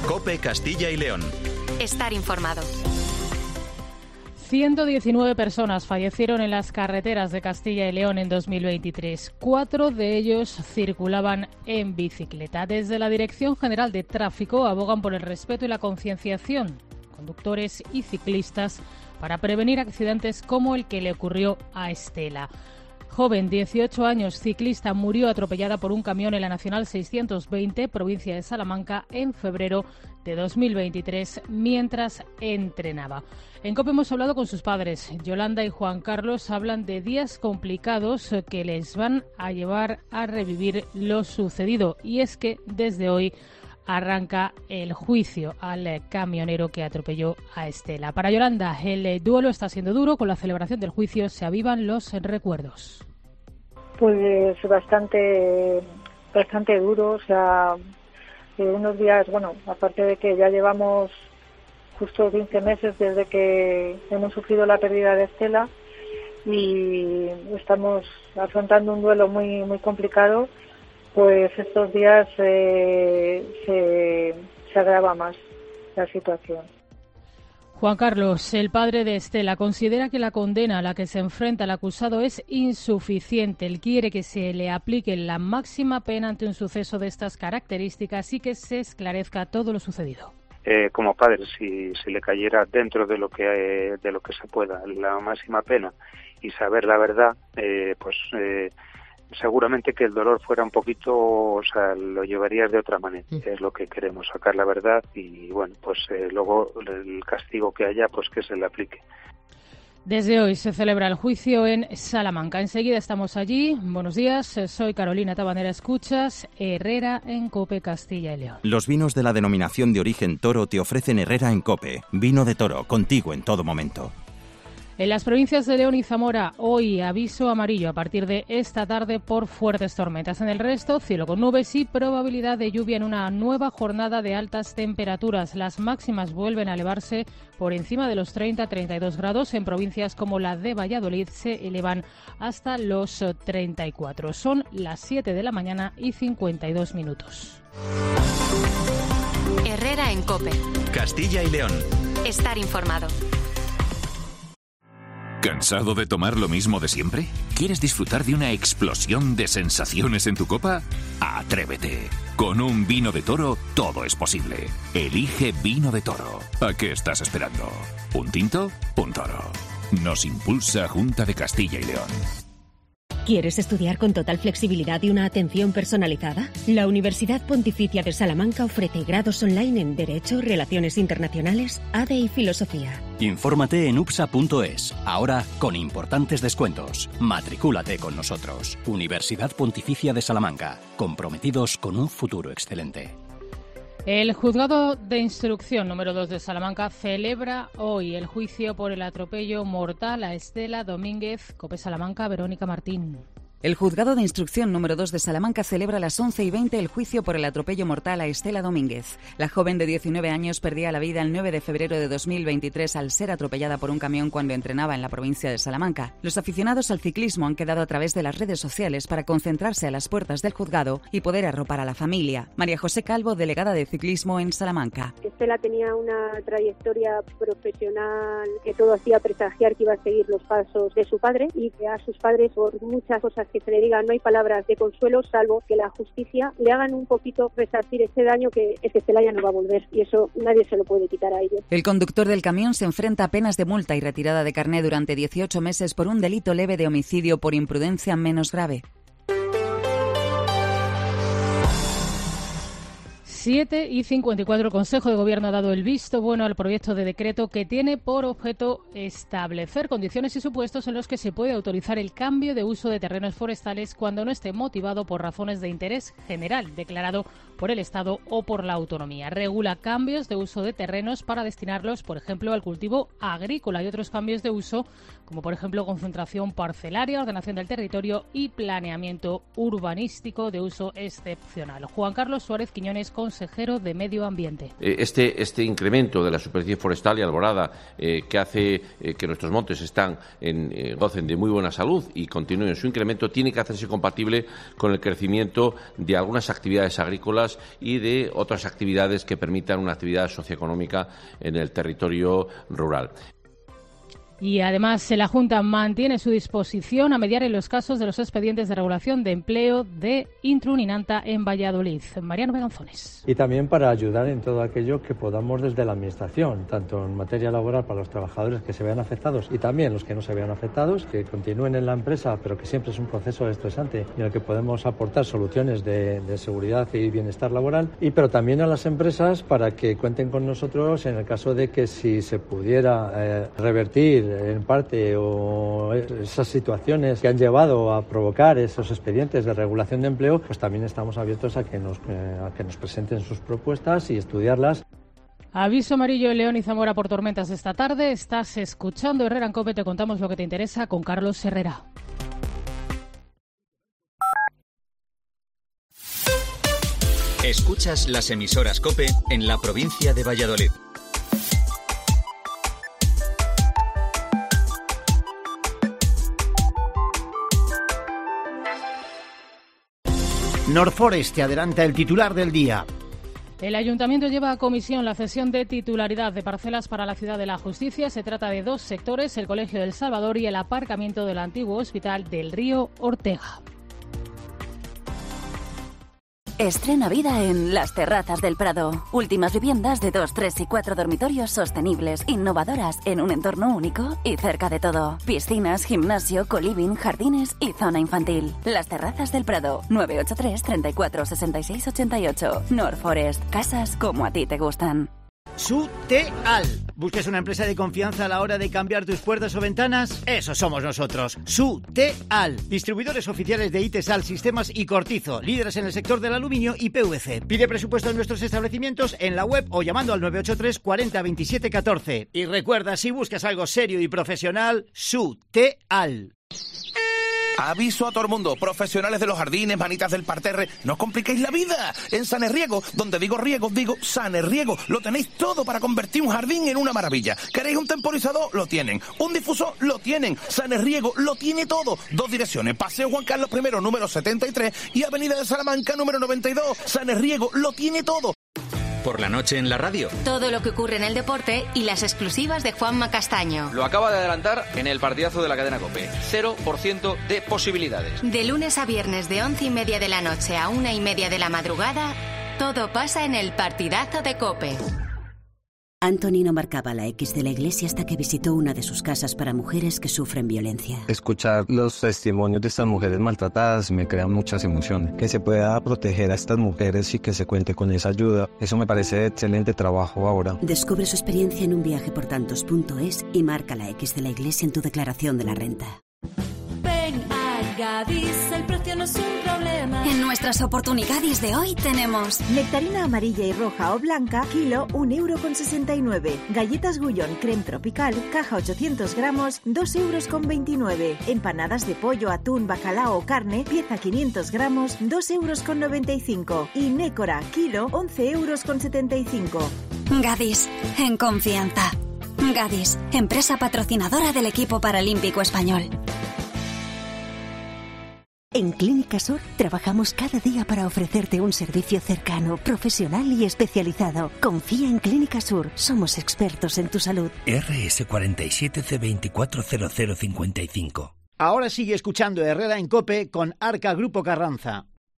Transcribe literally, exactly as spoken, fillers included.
COPE Castilla y León. Estar informado. ciento diecinueve personas fallecieron en las carreteras de Castilla y León en dos mil veintitrés. Cuatro de ellos circulaban en bicicleta. Desde la Dirección General de Tráfico abogan por el respeto y la concienciación de conductores y ciclistas para prevenir accidentes como el que le ocurrió a Estela. Joven, dieciocho años, ciclista, murió atropellada por un camión en la Nacional seiscientos veinte, provincia de Salamanca, en febrero de dos mil veintitrés, mientras entrenaba. En COPE hemos hablado con sus padres. Yolanda y Juan Carlos hablan de días complicados que les van a llevar a revivir lo sucedido. Y es que desde hoy arranca el juicio al camionero que atropelló a Estela. Para Yolanda, el duelo está siendo duro. Con la celebración del juicio se avivan los recuerdos. Pues bastante, bastante duro. O sea, eh, unos días, bueno, aparte de que ya llevamos justo quince meses desde que hemos sufrido la pérdida de Estela y estamos afrontando un duelo muy, muy complicado. Pues estos días eh, se, se agrava más la situación. Juan Carlos, el padre de Estela, considera que la condena a la que se enfrenta el acusado es insuficiente. Él quiere que se le aplique la máxima pena ante un suceso de estas características y que se esclarezca todo lo sucedido. Eh, como padre, si, si le cayera dentro de lo que eh, de lo que se pueda la máxima pena y saber la verdad, eh, pues eh, seguramente que el dolor fuera un poquito, o sea, lo llevarías de otra manera. Mm. Es lo que queremos, sacar la verdad y, bueno, pues eh, luego el castigo que haya, pues que se le aplique. Desde hoy se celebra el juicio en Salamanca. Enseguida estamos allí. Buenos días, soy Carolina Tabanera. Escuchas Herrera en COPE Castilla y León. Los vinos de la denominación de origen Toro te ofrecen Herrera en COPE. Vino de Toro, contigo en todo momento. En las provincias de León y Zamora, hoy aviso amarillo a partir de esta tarde por fuertes tormentas. En el resto, cielo con nubes y probabilidad de lluvia en una nueva jornada de altas temperaturas. Las máximas vuelven a elevarse por encima de los treinta a treinta y dos grados. En provincias como la de Valladolid se elevan hasta los treinta y cuatro. Son las siete de la mañana y cincuenta y dos minutos. Herrera en COPE. Castilla y León. Estar informado. ¿Cansado de tomar lo mismo de siempre? ¿Quieres disfrutar de una explosión de sensaciones en tu copa? ¡Atrévete! Con un vino de Toro todo es posible. Elige Vino de Toro. ¿A qué estás esperando? ¿Un tinto? Un toro. Nos impulsa Junta de Castilla y León. ¿Quieres estudiar con total flexibilidad y una atención personalizada? La Universidad Pontificia de Salamanca ofrece grados online en Derecho, Relaciones Internacionales, A D E y Filosofía. Infórmate en U P S A punto es. Ahora con importantes descuentos. Matricúlate con nosotros. Universidad Pontificia de Salamanca. Comprometidos con un futuro excelente. El Juzgado de Instrucción número dos de Salamanca celebra hoy el juicio por el atropello mortal a Estela Domínguez. COPE Salamanca, Verónica Martín. El Juzgado de Instrucción número dos de Salamanca celebra a las once y veinte el juicio por el atropello mortal a Estela Domínguez. La joven de diecinueve años perdía la vida el nueve de febrero de dos mil veintitrés al ser atropellada por un camión cuando entrenaba en la provincia de Salamanca. Los aficionados al ciclismo han quedado a través de las redes sociales para concentrarse a las puertas del juzgado y poder arropar a la familia. María José Calvo, delegada de ciclismo en Salamanca. Estela tenía una trayectoria profesional que todo hacía presagiar que iba a seguir los pasos de su padre y que a sus padres, por muchas cosas que se le digan, no hay palabras de consuelo salvo que la justicia le hagan un poquito resarcir ese daño que es que Estela ya no va a volver y eso nadie se lo puede quitar a ellos. El conductor del camión se enfrenta a penas de multa y retirada de carné durante dieciocho meses por un delito leve de homicidio por imprudencia menos grave. siete y cincuenta y cuatro, el Consejo de Gobierno ha dado el visto bueno al proyecto de decreto que tiene por objeto establecer condiciones y supuestos en los que se puede autorizar el cambio de uso de terrenos forestales cuando no esté motivado por razones de interés general declarado por el Estado o por la autonomía. Regula cambios de uso de terrenos para destinarlos, por ejemplo, al cultivo agrícola y otros cambios de uso, como por ejemplo concentración parcelaria, ordenación del territorio y planeamiento urbanístico de uso excepcional. Juan Carlos Suárez Quiñones, consejero consejero de Medio Ambiente. Este, este incremento de la superficie forestal y arborada eh, que hace eh, que nuestros montes están en, eh, gocen de muy buena salud y continúen su incremento tiene que hacerse compatible con el crecimiento de algunas actividades agrícolas y de otras actividades que permitan una actividad socioeconómica en el territorio rural. Y además la Junta mantiene su disposición a mediar en los casos de los expedientes de regulación de empleo de Intruninanta en Valladolid. Mariano Beganzones. Y también para ayudar en todo aquello que podamos desde la Administración, tanto en materia laboral para los trabajadores que se vean afectados y también los que no se vean afectados, que continúen en la empresa, pero que siempre es un proceso estresante en el que podemos aportar soluciones de, de seguridad y bienestar laboral, y pero también a las empresas para que cuenten con nosotros en el caso de que si se pudiera eh, revertir en parte o esas situaciones que han llevado a provocar esos expedientes de regulación de empleo, pues también estamos abiertos a que nos, eh, a que nos presenten sus propuestas y estudiarlas. Aviso amarillo en León y Zamora por tormentas esta tarde. Estás escuchando Herrera en COPE, te contamos lo que te interesa con Carlos Herrera. Escuchas las emisoras COPE en la provincia de Valladolid. Norforest te adelanta el titular del día. El Ayuntamiento lleva a comisión la cesión de titularidad de parcelas para la Ciudad de la Justicia. Se trata de dos sectores, el Colegio del Salvador y el aparcamiento del antiguo Hospital del Río Ortega. Estrena vida en Las Terrazas del Prado. Últimas viviendas de dos, tres y cuatro dormitorios sostenibles, innovadoras, en un entorno único y cerca de todo. Piscinas, gimnasio, coliving, jardines y zona infantil. Las Terrazas del Prado. nueve ocho tres, treinta y cuatro, sesenta y seis, ochenta y ocho. Norforest. Casas como a ti te gustan. Suteal. ¿Buscas una empresa de confianza a la hora de cambiar tus puertas o ventanas? Eso somos nosotros. Suteal. Distribuidores oficiales de Itesal, Sistemas y Cortizo. Líderes en el sector del aluminio y P V C. Pide presupuesto en nuestros establecimientos en la web o llamando al nueve ocho tres, cuarenta, veintisiete, catorce. Y recuerda, si buscas algo serio y profesional, Suteal. Aviso a todo el mundo, profesionales de los jardines, manitas del parterre, no os compliquéis la vida. En Sanerriego, donde digo riego, digo Sanerriego, lo tenéis todo para convertir un jardín en una maravilla. ¿Queréis un temporizador? Lo tienen. ¿Un difusor? Lo tienen. Sanerriego lo tiene todo. Dos direcciones, Paseo Juan Carlos primero, número setenta y tres y Avenida de Salamanca, número noventa y dos. Sanerriego lo tiene todo. Por la noche en la radio. Todo lo que ocurre en el deporte y las exclusivas de Juanma Castaño. Lo acaba de adelantar en el partidazo de la cadena COPE. cero por ciento de posibilidades. De lunes a viernes de once y media de la noche a una y media de la madrugada, todo pasa en el partidazo de COPE. Anthony no marcaba la X de la iglesia hasta que visitó una de sus casas para mujeres que sufren violencia. Escuchar los testimonios de estas mujeres maltratadas me crea muchas emociones. Que se pueda proteger a estas mujeres y que se cuente con esa ayuda, eso me parece excelente trabajo ahora. Descubre su experiencia en un viaje por tantos punto es y marca la X de la iglesia en tu declaración de la renta. Ven a Gadis, el precio no es un problema. En nuestras oportunidades de hoy tenemos nectarina amarilla y roja o blanca, kilo, un euro con sesenta y nueve. Galletas Gullón creme tropical, caja ochocientos gramos, dos euros con veintinueve. Empanadas de pollo, atún, bacalao o carne, pieza quinientos gramos, dos euros con noventa y cinco. Y nécora, kilo, once euros con setenta y cinco. Gadis, en confianza. Gadis, empresa patrocinadora del equipo paralímpico español. En Clínica Sur trabajamos cada día para ofrecerte un servicio cercano, profesional y especializado. Confía en Clínica Sur, somos expertos en tu salud. R S cuarenta y siete C veinticuatro cero cero cincuenta y cinco. Ahora sigue escuchando Herrera en COPE con Arca Grupo Carranza.